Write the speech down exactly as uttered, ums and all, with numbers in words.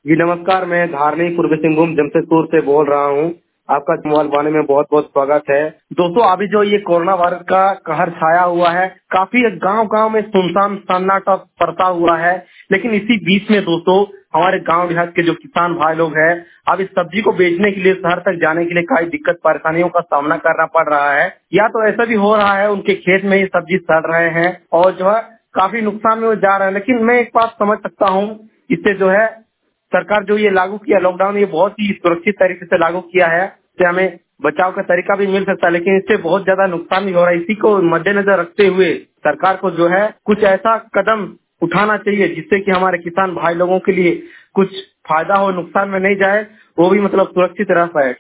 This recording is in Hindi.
जी नमस्कार, मैं धारनी पूर्वी सिंहभूम जमशेदपुर से बोल रहा हूँ। आपका मोबाइल वाले में बहुत बहुत स्वागत है। दोस्तों अभी जो ये कोरोना वायरस का कहर छाया हुआ है, काफी गांव गांव में सुनसान सन्नाटा पड़ता हुआ है। लेकिन इसी बीच में दोस्तों हमारे गांव देहात के जो किसान भाई लोग हैं, अब इस सब्जी को बेचने के लिए शहर तक जाने के लिए कई दिक्कत परेशानियों का सामना करना पड़ रहा है। या तो ऐसा भी हो रहा है उनके खेत में ही सब्जी सड़ रहे हैं और जो है काफी नुकसान में वो जा रहे हैं। लेकिन मैं एक बात समझ सकता हूँ, इससे जो है सरकार जो ये लागू किया लॉकडाउन, ये बहुत ही सुरक्षित तरीके से लागू किया है। इससे हमें बचाव का तरीका भी मिल सकता है, लेकिन इससे बहुत ज्यादा नुकसान भी हो रहा है। इसी को मद्देनजर रखते हुए सरकार को जो है कुछ ऐसा कदम उठाना चाहिए जिससे कि हमारे किसान भाई लोगों के लिए कुछ फायदा हो, नुकसान में नहीं जाए, वो भी मतलब सुरक्षित रह पाए।